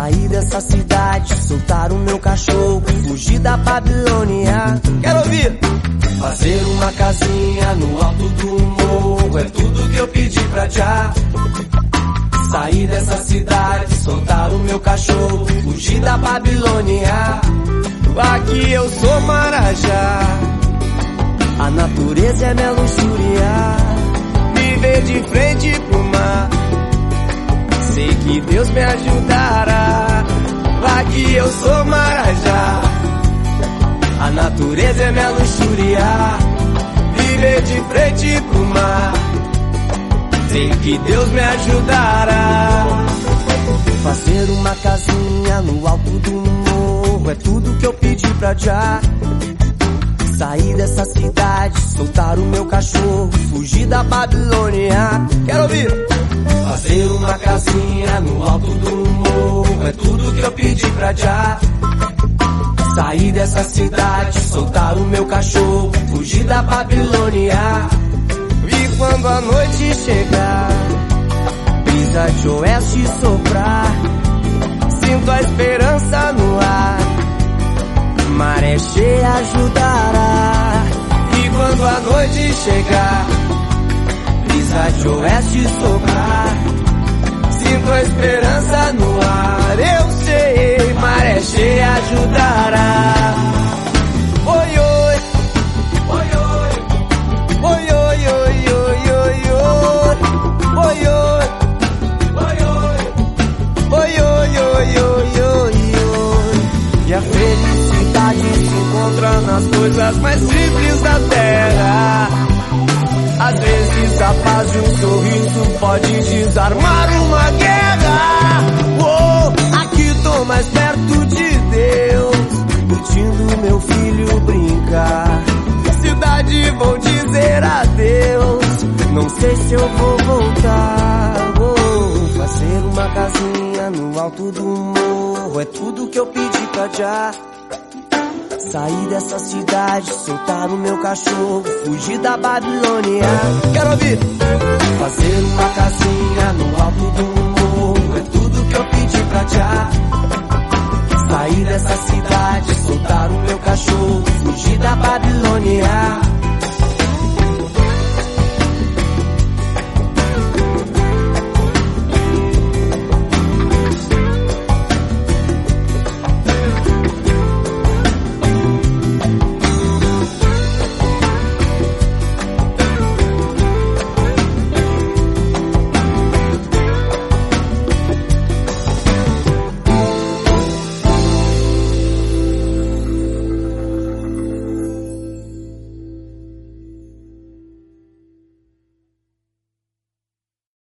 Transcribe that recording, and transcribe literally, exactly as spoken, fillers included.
Sair dessa cidade, soltar o meu cachorro, fugir da Babilônia. Quero ouvir! Fazer uma casinha no alto do morro, é tudo que eu pedi pra já. Sair dessa cidade, soltar o meu cachorro, fugir da Babilônia. Aqui eu sou Marajá, a natureza é minha luxúria. Viver de frente pro mar, sei que Deus me ajudará. Aqui eu sou Marajá, a natureza é minha luxúria. Viver de frente pro mar, sei que Deus me ajudará. Fazer uma casinha no alto do morro, é tudo que eu pedi pra já. Sair dessa cidade, soltar o meu cachorro, fugir da Babilônia. Quero ouvir! Fazer uma casinha no alto do morro, é tudo que eu pedi pra já. Sair dessa cidade, soltar o meu cachorro, fugir da Babilônia. E quando a noite chegar, brisa de oeste soprar, sinto a esperança no ar, maré cheia ajudará. E quando a noite chegar, brisa de oeste soprar, sinto a esperança no ar. Eu sei, maré cheia ajudará. Oi, oi, oi, oi, oi, oi, oi, oi, oi, oi, oi, oi, oi, oi, oi, oi, oi. E a felicidade se encontra nas coisas mais simples da terra. Às vezes a paz de um sorriso pode desarmar uma guerra. Oh, aqui tô mais perto de Deus, curtindo meu filho brincar. Cidade, vou dizer adeus, não sei se eu vou voltar. Vou fazer uma casinha no alto do morro, é tudo que eu pedi pra já. Sair dessa cidade, soltar o meu cachorro, fugir da Babilônia. Quero ouvir! Fazer uma casinha no alto do morro,